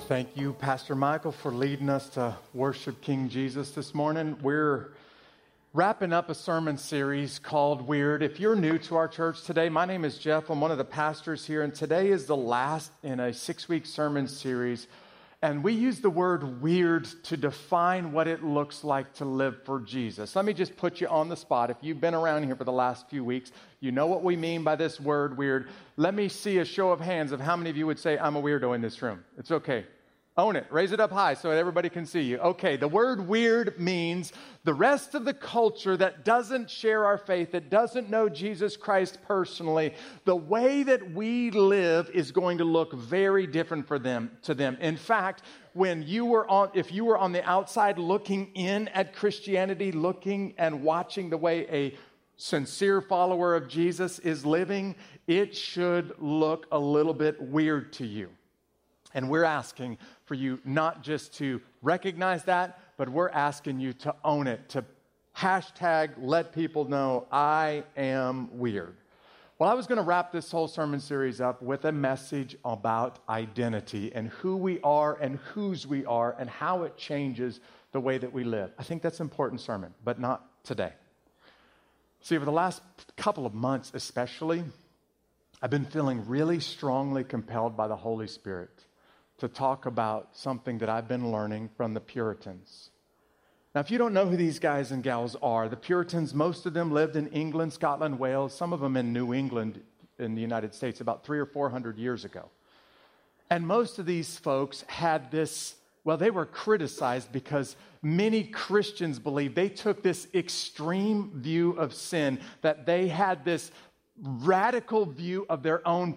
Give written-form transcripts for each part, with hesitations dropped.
Thank you, Pastor Michael, for leading us to worship King Jesus this morning. We're wrapping up a sermon series called Weird. If you're new to our church today, my name is Jeff. I'm one of the pastors here, and today is the last in a 6-week sermon series. And we use the word weird to define what it looks like to live for Jesus. Let me just put you on the spot. If you've been around here for the last few weeks, you know what we mean by this word weird. Let me see a show of hands of how many of you would say, I'm a weirdo in this room. It's okay. Own it. Raise it up high so everybody can see you. Okay, the word weird means the rest of the culture that doesn't share our faith, that doesn't know Jesus Christ personally, the way that we live is going to look very different to them. In fact, if you were on the outside looking in at Christianity, looking and watching the way a sincere follower of Jesus is living, it should look a little bit weird to you. And we're asking for you not just to recognize that, but we're asking you to own it, to hashtag let people know I am weird. Well, I was going to wrap this whole sermon series up with a message about identity and who we are and whose we are and how it changes the way that we live. I think that's an important sermon, but not today. See, over the last couple of months especially, I've been feeling really strongly compelled by the Holy Spirit to talk about something that I've been learning from the Puritans. Now, if you don't know who these guys and gals are, the Puritans, most of them lived in England, Scotland, Wales, some of them in New England in the United States about 300 or 400 years ago. And most of these folks had this, well, they were criticized because many Christians believed they took this extreme view of sin, that they had this radical view of their own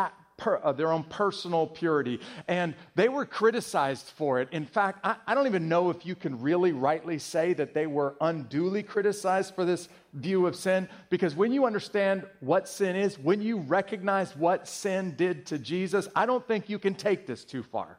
personal purity, and they were criticized for it. In fact, I don't even know if you can really rightly say that they were unduly criticized for this view of sin, because when you understand what sin is, when you recognize what sin did to Jesus, I don't think you can take this too far.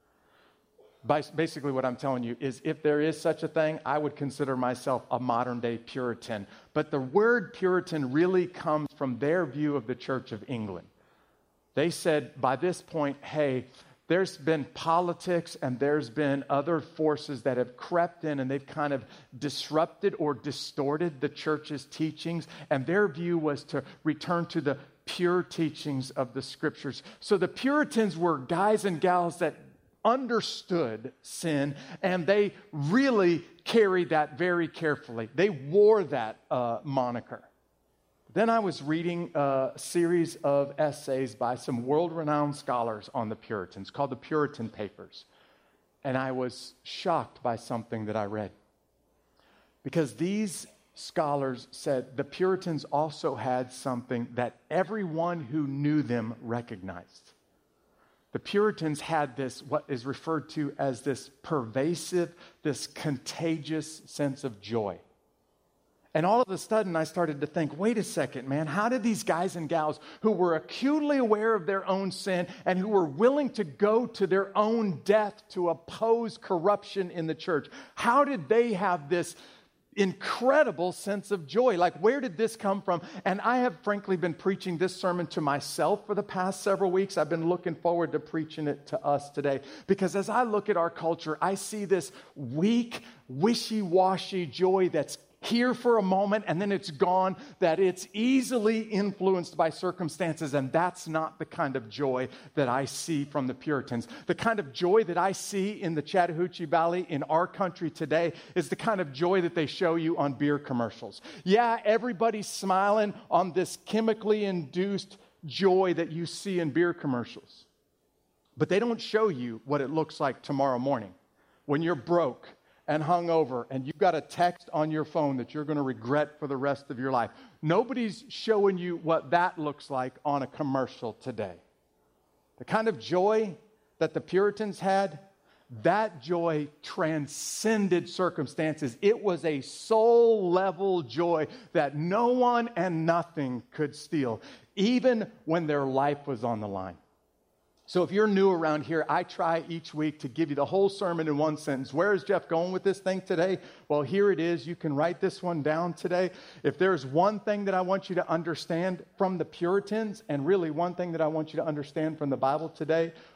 Basically, what I'm telling you is if there is such a thing, I would consider myself a modern-day Puritan. But the word Puritan really comes from their view of the Church of England. They said by this point, hey, there's been politics and there's been other forces that have crept in and they've kind of disrupted or distorted the church's teachings. And their view was to return to the pure teachings of the Scriptures. So the Puritans were guys and gals that understood sin, and they really carried that very carefully. They wore that moniker. Then I was reading a series of essays by some world-renowned scholars on the Puritans called the Puritan Papers. And I was shocked by something that I read. Because these scholars said the Puritans also had something that everyone who knew them recognized. The Puritans had this, what is referred to as this pervasive, this contagious sense of joy. And all of a sudden, I started to think, wait a second, man, how did these guys and gals who were acutely aware of their own sin and who were willing to go to their own death to oppose corruption in the church, how did they have this incredible sense of joy? Like, where did this come from? And I have frankly been preaching this sermon to myself for the past several weeks. I've been looking forward to preaching it to us today, because as I look at our culture, I see this weak, wishy-washy joy that's here for a moment and then it's gone, that it's easily influenced by circumstances, and that's not the kind of joy that I see from the Puritans. The kind of joy that I see in the Chattahoochee Valley in our country today is the kind of joy that they show you on beer commercials. Yeah, everybody's smiling on this chemically induced joy that you see in beer commercials, but they don't show you what it looks like tomorrow morning when you're broke and hungover, and you've got a text on your phone that you're going to regret for the rest of your life. Nobody's showing you what that looks like on a commercial today. The kind of joy that the Puritans had, that joy transcended circumstances. It was a soul-level joy that no one and nothing could steal, even when their life was on the line. So if you're new around here, I try each week to give you the whole sermon in one sentence. Where is Jeff going with this thing today? Well, here it is. You can write this one down today. If there's one thing that I want you to understand from the Puritans, and really one thing that I want you to understand from the Bible today,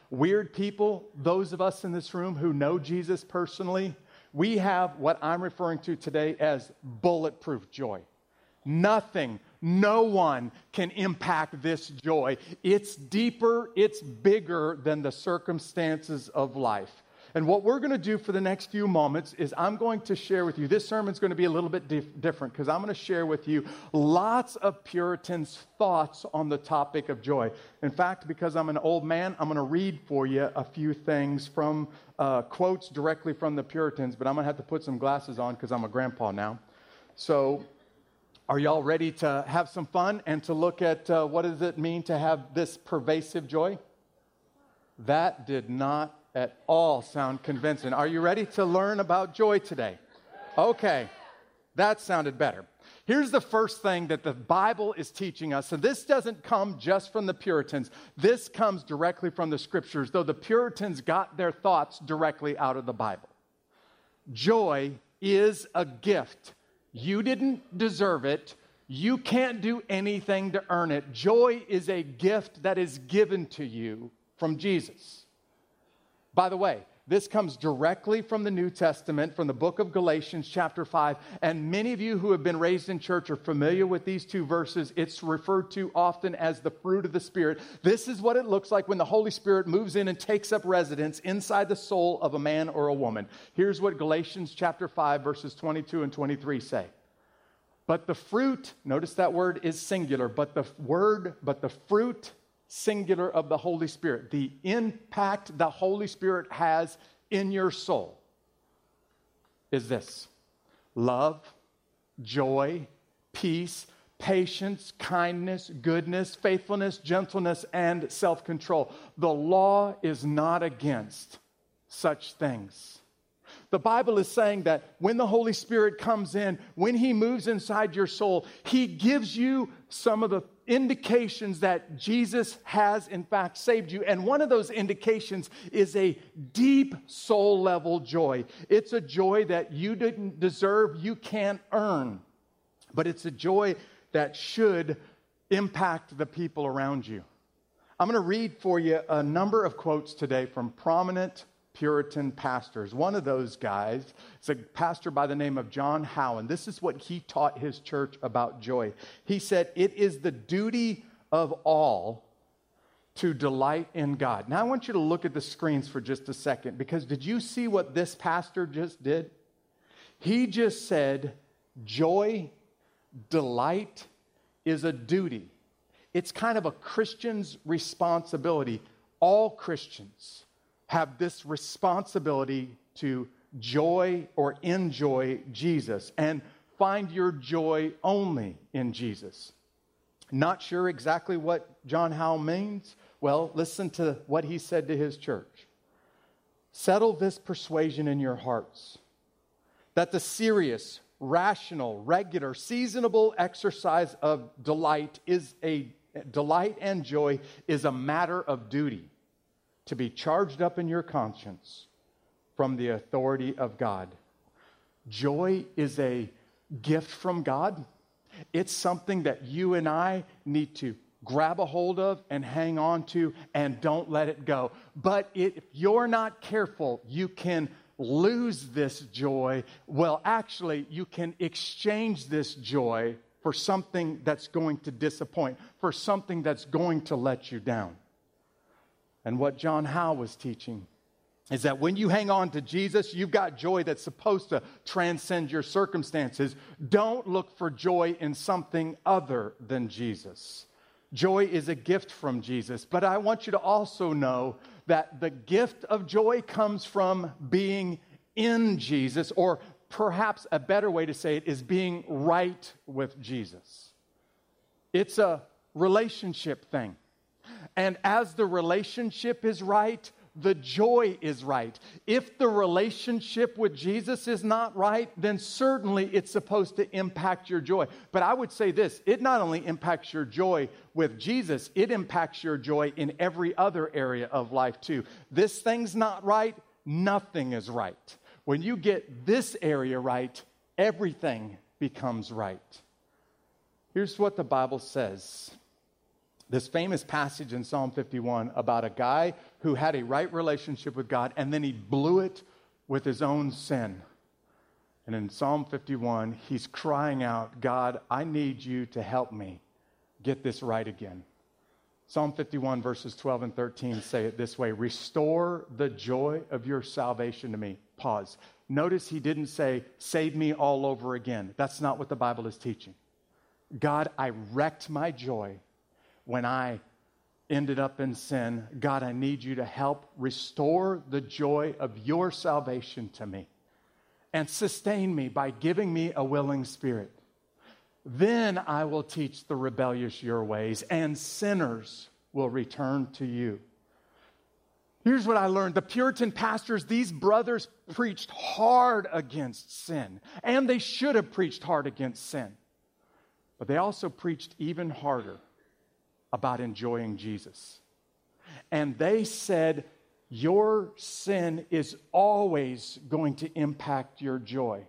Weird people, those of us in this room who know Jesus personally, we have what I'm referring to today as bulletproof joy. Nothing, no one can impact this joy. It's deeper, it's bigger than the circumstances of life. And what we're going to do for the next few moments is I'm going to share with you, this sermon's going to be a little bit different because I'm going to share with you lots of Puritans' thoughts on the topic of joy. In fact, because I'm an old man, I'm going to read for you a few things from quotes directly from the Puritans, but I'm going to have to put some glasses on because I'm a grandpa now. So are y'all ready to have some fun and to look at what does it mean to have this pervasive joy? That did not at all sound convincing. Are you ready to learn about joy today? Okay, that sounded better. Here's the first thing that the Bible is teaching us. And this doesn't come just from the Puritans. This comes directly from the Scriptures, though the Puritans got their thoughts directly out of the Bible. Joy is a gift. You didn't deserve it. You can't do anything to earn it. Joy is a gift that is given to you from Jesus. By the way, this comes directly from the New Testament, from the book of Galatians chapter 5. And many of you who have been raised in church are familiar with these two verses. It's referred to often as the fruit of the Spirit. This is what it looks like when the Holy Spirit moves in and takes up residence inside the soul of a man or a woman. Here's what Galatians chapter 5 verses 22 and 23 say. But the fruit, notice that word is singular, but the fruit singular of the Holy Spirit, the impact the Holy Spirit has in your soul is this: love, joy, peace, patience, kindness, goodness, faithfulness, gentleness, and self-control. The law is not against such things. The Bible is saying that when the Holy Spirit comes in, when He moves inside your soul, He gives you some of the indications that Jesus has in fact saved you. And one of those indications is a deep soul level joy. It's a joy that you didn't deserve, you can't earn. But it's a joy that should impact the people around you. I'm going to read for you a number of quotes today from prominent Puritan pastors. One of those guys is a pastor by the name of John Howe, and this is what he taught his church about joy. He said, "It is the duty of all to delight in God." Now I want you to look at the screens for just a second, because did you see what this pastor just did? He just said, joy, delight is a duty. It's kind of a Christian's responsibility. All Christians have this responsibility to joy or enjoy Jesus and find your joy only in Jesus. Not sure exactly what John Howe means? Well, listen to what he said to his church. Settle this persuasion in your hearts, that the serious, rational, regular, seasonable exercise of delight and joy is a matter of duty, to be charged up in your conscience from the authority of God. Joy is a gift from God. It's something that you and I need to grab a hold of and hang on to and don't let it go. But if you're not careful, you can lose this joy. Well, actually, you can exchange this joy for something that's going to disappoint, for something that's going to let you down. And what John Howe was teaching is that when you hang on to Jesus, you've got joy that's supposed to transcend your circumstances. Don't look for joy in something other than Jesus. Joy is a gift from Jesus. But I want you to also know that the gift of joy comes from being in Jesus, or perhaps a better way to say it is being right with Jesus. It's a relationship thing. And as the relationship is right, the joy is right. If the relationship with Jesus is not right, then certainly it's supposed to impact your joy. But I would say this, it not only impacts your joy with Jesus, it impacts your joy in every other area of life too. This thing's not right, nothing is right. When you get this area right, everything becomes right. Here's what the Bible says this famous passage in Psalm 51 about a guy who had a right relationship with God and then he blew it with his own sin. And in Psalm 51, he's crying out, God, I need you to help me get this right again. Psalm 51 verses 12 and 13 say it this way, restore the joy of your salvation to me. Pause. Notice he didn't say, save me all over again. That's not what the Bible is teaching. God, I wrecked my joy when I ended up in sin. God, I need you to help restore the joy of your salvation to me and sustain me by giving me a willing spirit. Then I will teach the rebellious your ways, and sinners will return to you. Here's what I learned. The Puritan pastors, these brothers preached hard against sin, and they should have preached hard against sin. But they also preached even harder about enjoying Jesus. And they said, your sin is always going to impact your joy.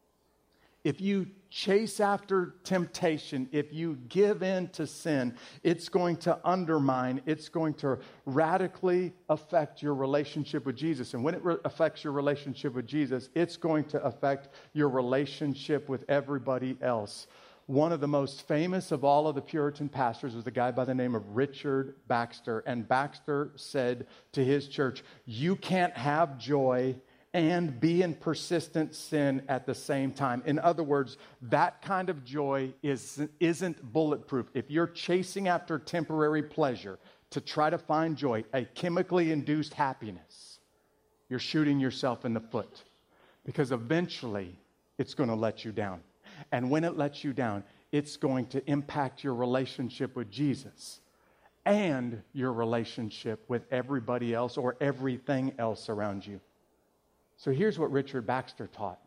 If you chase after temptation, if you give in to sin, it's going to undermine, it's going to radically affect your relationship with Jesus. And when it affects your relationship with Jesus, it's going to affect your relationship with everybody else. One of the most famous of all of the Puritan pastors was a guy by the name of Richard Baxter. And Baxter said to his church, you can't have joy and be in persistent sin at the same time. In other words, that kind of joy isn't bulletproof. If you're chasing after temporary pleasure to try to find joy, a chemically induced happiness, you're shooting yourself in the foot. Because eventually, it's going to let you down. And when it lets you down, it's going to impact your relationship with Jesus and your relationship with everybody else or everything else around you. So here's what Richard Baxter taught.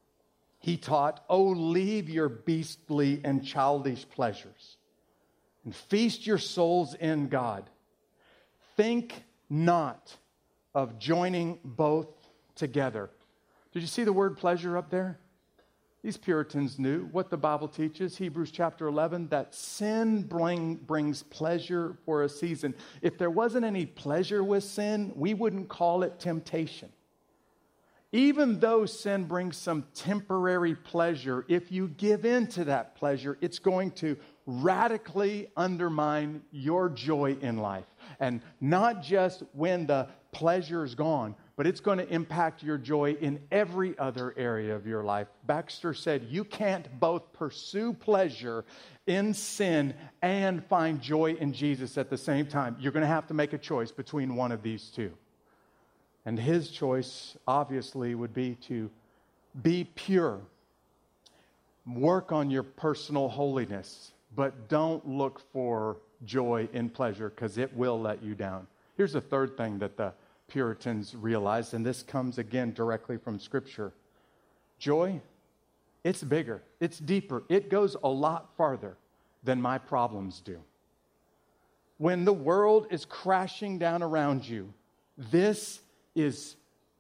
He taught, oh, leave your beastly and childish pleasures and feast your souls in God. Think not of joining both together. Did you see the word pleasure up there? These Puritans knew what the Bible teaches, Hebrews chapter 11, that sin brings pleasure for a season. If there wasn't any pleasure with sin, we wouldn't call it temptation. Even though sin brings some temporary pleasure, if you give in to that pleasure, it's going to radically undermine your joy in life. And not just when the pleasure is gone, but it's going to impact your joy in every other area of your life. Baxter said, you can't both pursue pleasure in sin and find joy in Jesus at the same time. You're going to have to make a choice between one of these two. And his choice, obviously, would be to be pure. Work on your personal holiness, but don't look for joy in pleasure because it will let you down. Here's the third thing that the Puritans realized, and this comes again directly from Scripture. Joy, it's bigger, it's deeper, it goes a lot farther than my problems do. When the world is crashing down around you, this is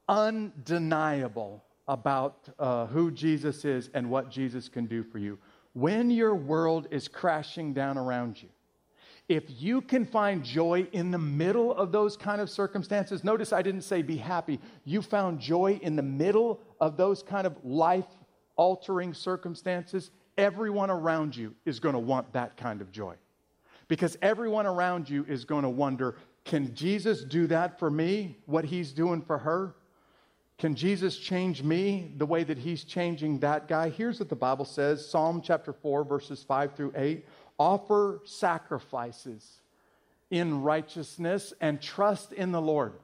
undeniable about who Jesus is and what Jesus can do for you. When your world is crashing down around you, if you can find joy in the middle of those kind of circumstances, notice I didn't say be happy. You found joy in the middle of those kind of life-altering circumstances, everyone around you is going to want that kind of joy. Because everyone around you is going to wonder, can Jesus do that for me, what he's doing for her? Can Jesus change me the way that he's changing that guy? Here's what the Bible says, Psalm chapter 4, verses 5 through 8. Offer sacrifices in righteousness and trust in the Lord.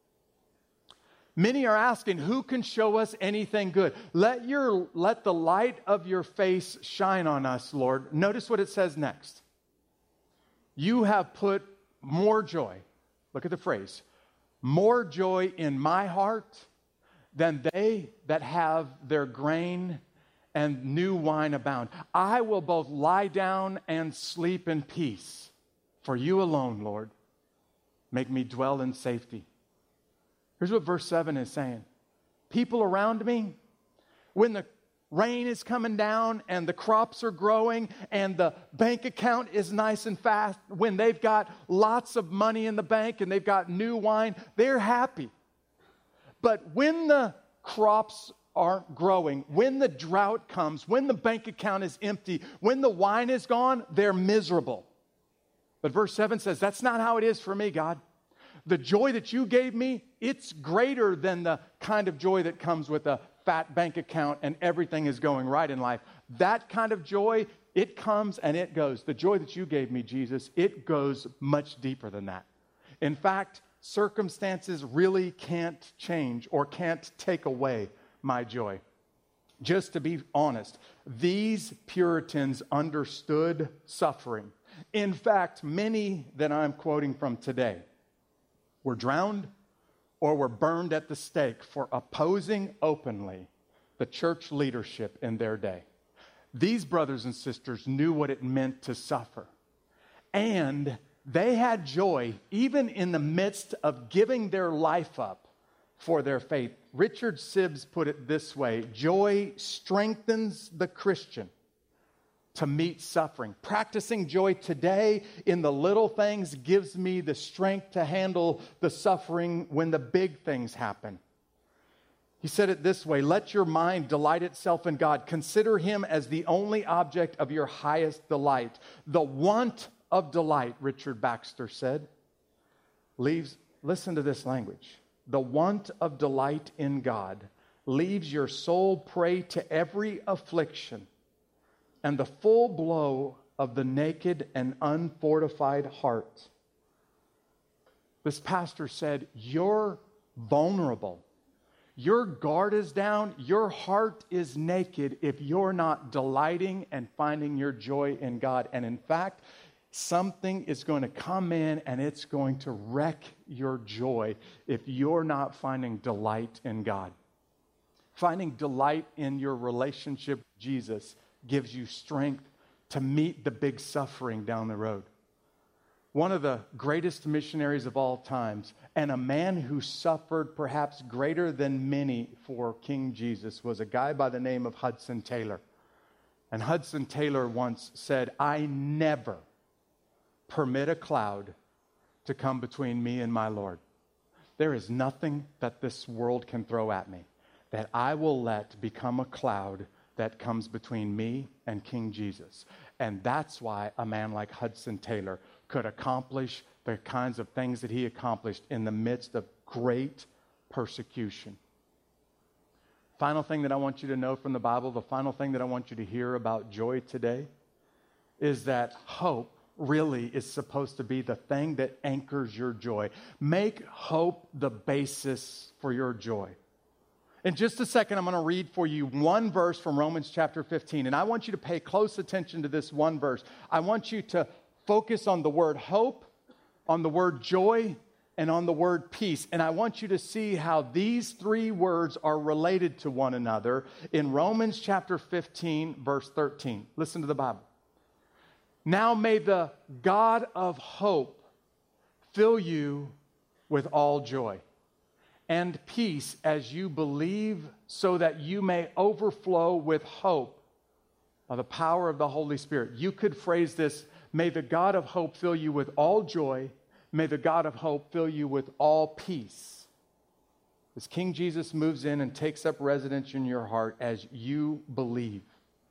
Many are asking, who can show us anything good? Let the light of your face shine on us, Lord. Notice what it says next. You have put more joy, look at the phrase, more joy in my heart than they that have their grain and new wine abound. I will both lie down and sleep in peace. For you alone, Lord, make me dwell in safety. Here's what verse 7 is saying. People around me, when the rain is coming down and the crops are growing and the bank account is nice and fast, when they've got lots of money in the bank and they've got new wine, they're happy. But when the crops aren't growing, when the drought comes, when the bank account is empty, when the wine is gone, they're miserable. But verse 7 says, that's not how it is for me, God. The joy that you gave me, it's greater than the kind of joy that comes with a fat bank account and everything is going right in life. That kind of joy, it comes and it goes. The joy that you gave me, Jesus, it goes much deeper than that. In fact, circumstances really can't change or can't take away my joy. Just to be honest, these Puritans understood suffering. In fact, many that I'm quoting from today were drowned or were burned at the stake for opposing openly the church leadership in their day. These brothers and sisters knew what it meant to suffer. And they had joy even in the midst of giving their life up for their faith. Richard Sibbes put it this way: joy strengthens the Christian to meet suffering. Practicing joy today in the little things gives me the strength to handle the suffering when the big things happen. He said it this way: let your mind delight itself in God. Consider Him as the only object of your highest delight. The want of delight, Richard Baxter said, listen to this language. The want of delight in God leaves your soul prey to every affliction and the full blow of the naked and unfortified heart. This pastor said, you're vulnerable. Your guard is down. Your heart is naked if you're not delighting and finding your joy in God. And in fact, something is going to come in and it's going to wreck your joy if you're not finding delight in God. Finding delight in your relationship with Jesus gives you strength to meet the big suffering down the road. One of the greatest missionaries of all times, and a man who suffered perhaps greater than many for King Jesus, was a guy by the name of Hudson Taylor. And Hudson Taylor once said, I never permit a cloud to come between me and my Lord. There is nothing that this world can throw at me that I will let become a cloud that comes between me and King Jesus. And that's why a man like Hudson Taylor could accomplish the kinds of things that he accomplished in the midst of great persecution. Final thing that I want you to know from the Bible, the final thing that I want you to hear about joy today, is that hope really is supposed to be the thing that anchors your joy. Make hope the basis for your joy. In just a second, I'm going to read for you one verse from Romans chapter 15, and I want you to pay close attention to this one verse. I want you to focus on the word hope, on the word joy, and on the word peace. And I want you to see how these three words are related to one another in Romans chapter 15, verse 13. Listen to the Bible. Now may the God of hope fill you with all joy and peace as you believe, so that you may overflow with hope by the power of the Holy Spirit. You could phrase this: may the God of hope fill you with all joy. May the God of hope fill you with all peace. As King Jesus moves in and takes up residence in your heart as you believe.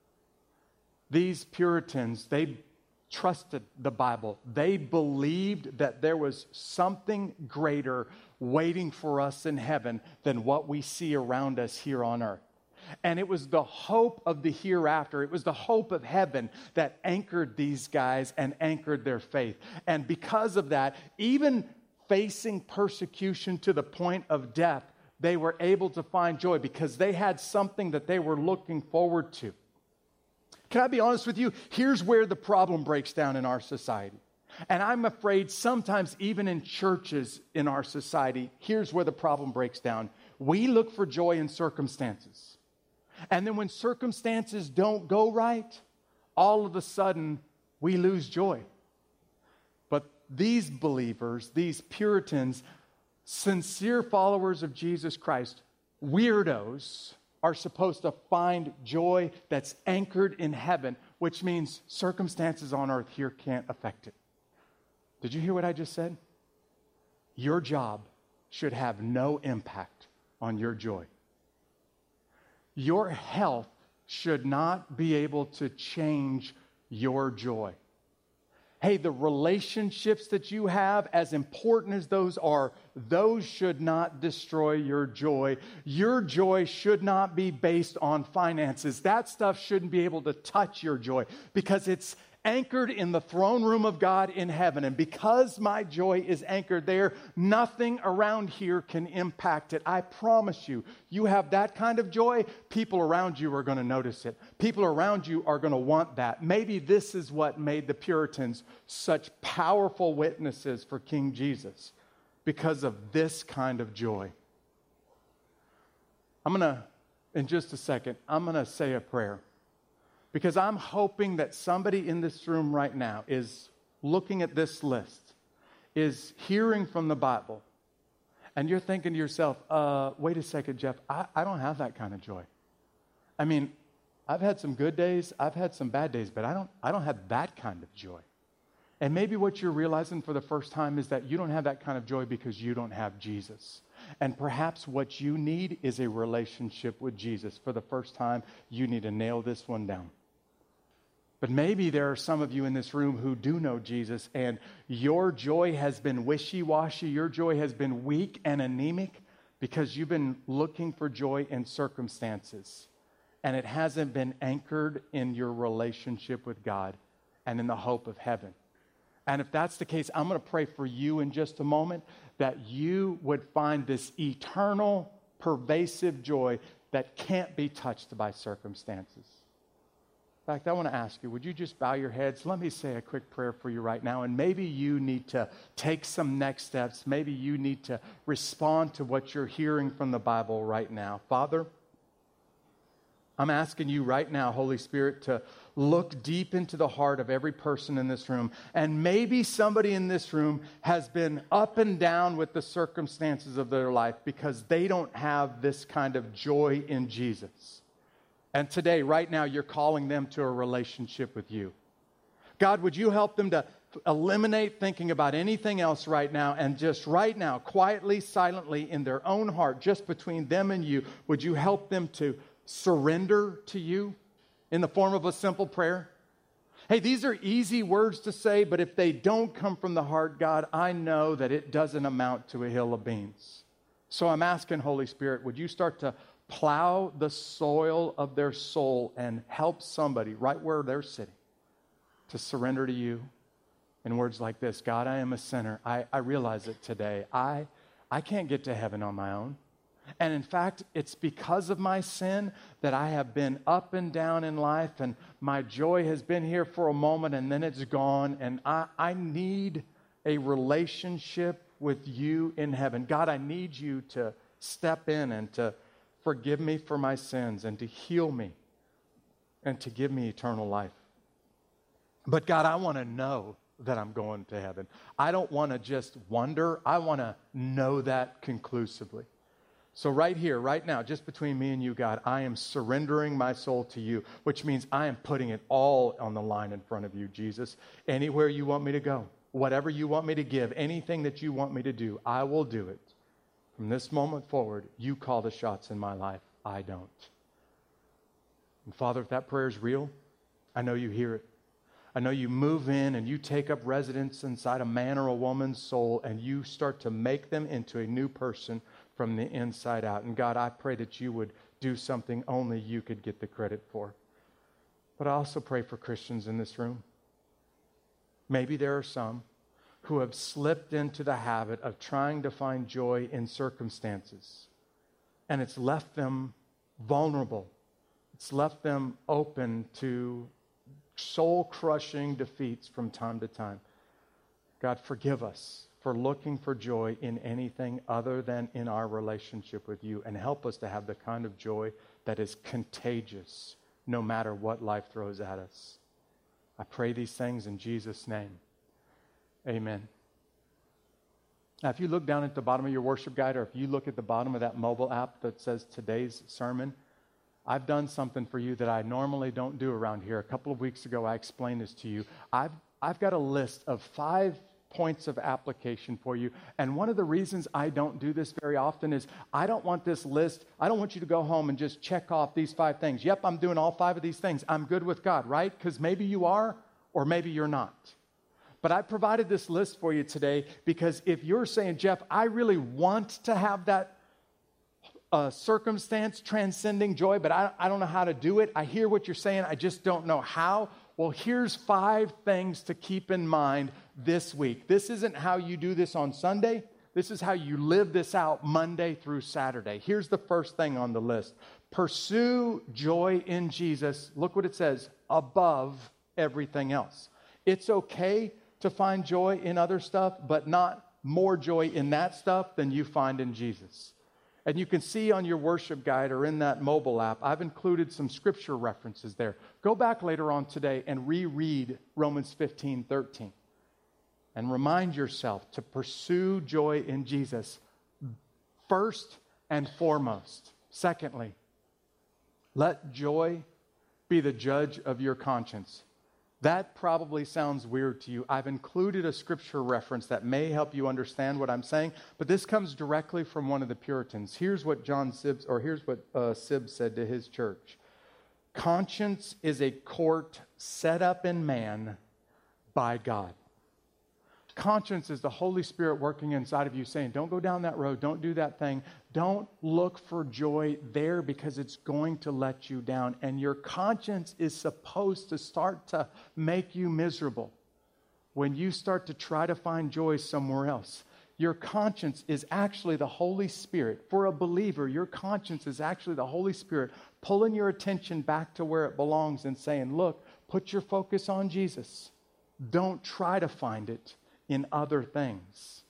These Puritans, they trusted the Bible. They believed that there was something greater waiting for us in heaven than what we see around us here on earth. And it was the hope of the hereafter. It was the hope of heaven that anchored these guys and anchored their faith. And because of that, even facing persecution to the point of death, they were able to find joy because they had something that they were looking forward to. Can I be honest with you? Here's where the problem breaks down in our society. And I'm afraid sometimes even in churches in our society, here's where the problem breaks down. We look for joy in circumstances. And then when circumstances don't go right, all of a sudden we lose joy. But these believers, these Puritans, sincere followers of Jesus Christ, weirdos, are supposed to find joy that's anchored in heaven, which means circumstances on earth here can't affect it. Did you hear what I just said? Your job should have no impact on your joy. Your health should not be able to change your joy. Hey, the relationships that you have, as important as those are, those should not destroy your joy. Your joy should not be based on finances. That stuff shouldn't be able to touch your joy because it's anchored in the throne room of God in heaven. And because my joy is anchored there, nothing around here can impact it. I promise you, you have that kind of joy, people around you are going to notice it. People around you are going to want that. Maybe this is what made the Puritans such powerful witnesses for King Jesus, because of this kind of joy. In just a second, I'm going to say a prayer. Because I'm hoping that somebody in this room right now is looking at this list, is hearing from the Bible, and you're thinking to yourself, wait a second, Jeff, I don't have that kind of joy. I mean, I've had some good days, I've had some bad days, but I don't have that kind of joy. And maybe what you're realizing for the first time is that you don't have that kind of joy because you don't have Jesus. And perhaps what you need is a relationship with Jesus. For the first time, you need to nail this one down. But maybe there are some of you in this room who do know Jesus, and your joy has been wishy-washy. Your joy has been weak and anemic because you've been looking for joy in circumstances, and it hasn't been anchored in your relationship with God and in the hope of heaven. And if that's the case, I'm going to pray for you in just a moment that you would find this eternal, pervasive joy that can't be touched by circumstances. In fact, I want to ask you, would you just bow your heads? Let me say a quick prayer for you right now. And maybe you need to take some next steps. Maybe you need to respond to what you're hearing from the Bible right now. Father, I'm asking you right now, Holy Spirit, to look deep into the heart of every person in this room. And maybe somebody in this room has been up and down with the circumstances of their life because they don't have this kind of joy in Jesus. And today, right now, you're calling them to a relationship with you. God, would you help them to eliminate thinking about anything else right now, and just right now, quietly, silently, in their own heart, just between them and you, would you help them to surrender to you in the form of a simple prayer? Hey, these are easy words to say, but if they don't come from the heart, God, I know that it doesn't amount to a hill of beans. So I'm asking, Holy Spirit, would you start to plow the soil of their soul and help somebody right where they're sitting to surrender to you in words like this: God, I am a sinner. I realize it today. I can't get to heaven on my own. And in fact, it's because of my sin that I have been up and down in life, and my joy has been here for a moment and then it's gone. And I need a relationship with you in heaven. God, I need you to step in and to forgive me for my sins and to heal me and to give me eternal life. But God, I want to know that I'm going to heaven. I don't want to just wonder. I want to know that conclusively. So right here, right now, just between me and you, God, I am surrendering my soul to you, which means I am putting it all on the line in front of you, Jesus. Anywhere you want me to go, whatever you want me to give, anything that you want me to do, I will do it. From this moment forward, you call the shots in my life. I don't. And Father, if that prayer is real, I know you hear it. I know you move in and you take up residence inside a man or a woman's soul, and you start to make them into a new person from the inside out. And God, I pray that you would do something only you could get the credit for. But I also pray for Christians in this room. Maybe there are some who have slipped into the habit of trying to find joy in circumstances. And it's left them vulnerable. It's left them open to soul-crushing defeats from time to time. God, forgive us for looking for joy in anything other than in our relationship with you, and help us to have the kind of joy that is contagious no matter what life throws at us. I pray these things in Jesus' name. Amen. Now, if you look down at the bottom of your worship guide, or if you look at the bottom of that mobile app that says today's sermon, I've done something for you that I normally don't do around here. A couple of weeks ago, I explained this to you. I've got a list of 5 points of application for you. And one of the reasons I don't do this very often is I don't want this list. I don't want you to go home and just check off these 5 things. Yep, I'm doing all 5 of these things. I'm good with God, right? Because maybe you are, or maybe you're not. But I provided this list for you today because if you're saying, Jeff, I really want to have that circumstance transcending joy, but I don't know how to do it. I hear what you're saying. I just don't know how. Well, here's 5 things to keep in mind this week. This isn't how you do this on Sunday. This is how you live this out Monday through Saturday. Here's the first thing on the list. Pursue joy in Jesus. Look what it says, above everything else. It's okay to find joy in other stuff, but not more joy in that stuff than you find in Jesus. And you can see on your worship guide or in that mobile app, I've included some scripture references there. Go back later on today and reread Romans 15:13. And remind yourself to pursue joy in Jesus first and foremost. Secondly, let joy be the judge of your conscience. That probably sounds weird to you. I've included a scripture reference that may help you understand what I'm saying, but this comes directly from one of the Puritans. Here's what Sibbes said to his church. Conscience is a court set up in man by God. Conscience is the Holy Spirit working inside of you saying, don't go down that road, don't do that thing. Don't look for joy there because it's going to let you down. And your conscience is supposed to start to make you miserable when you start to try to find joy somewhere else. Your conscience is actually the Holy Spirit. For a believer, your conscience is actually the Holy Spirit pulling your attention back to where it belongs and saying, look, put your focus on Jesus. Don't try to find it in other things.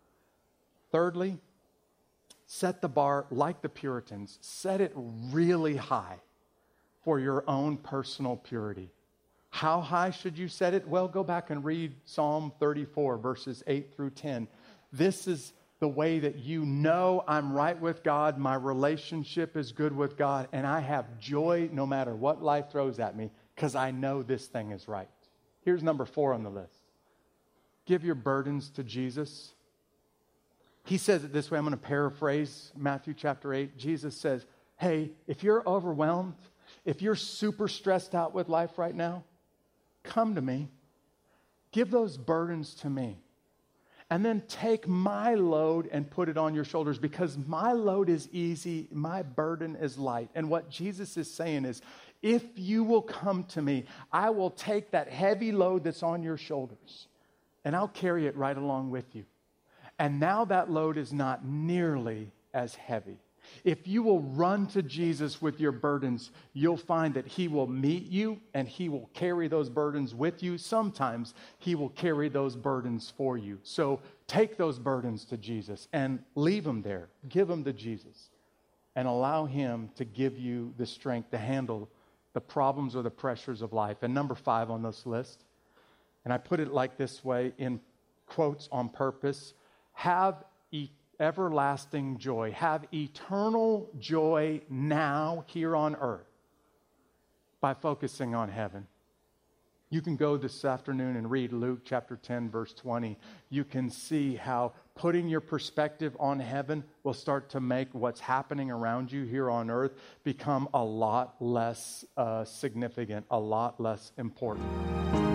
Thirdly, set the bar like the Puritans. Set it really high for your own personal purity. How high should you set it? Well, go back and read Psalm 34, verses 8 through 10. This is the way that you know I'm right with God, my relationship is good with God, and I have joy no matter what life throws at me because I know this thing is right. Here's number 4 on the list. Give your burdens to Jesus. He says it this way. I'm going to paraphrase Matthew chapter 8. Jesus says, hey, if you're overwhelmed, if you're super stressed out with life right now, come to me. Give those burdens to me. And then take my load and put it on your shoulders because my load is easy, my burden is light. And what Jesus is saying is, if you will come to me, I will take that heavy load that's on your shoulders and I'll carry it right along with you. And now that load is not nearly as heavy. If you will run to Jesus with your burdens, you'll find that he will meet you and he will carry those burdens with you. Sometimes he will carry those burdens for you. So take those burdens to Jesus and leave them there. Give them to Jesus and allow him to give you the strength to handle the problems or the pressures of life. And number 5 on this list, and I put it like this way in quotes on purpose, have everlasting joy. Have eternal joy now here on earth by focusing on heaven. You can go this afternoon and read Luke chapter 10, verse 20. You can see how putting your perspective on heaven will start to make what's happening around you here on earth become a lot less significant, a lot less important.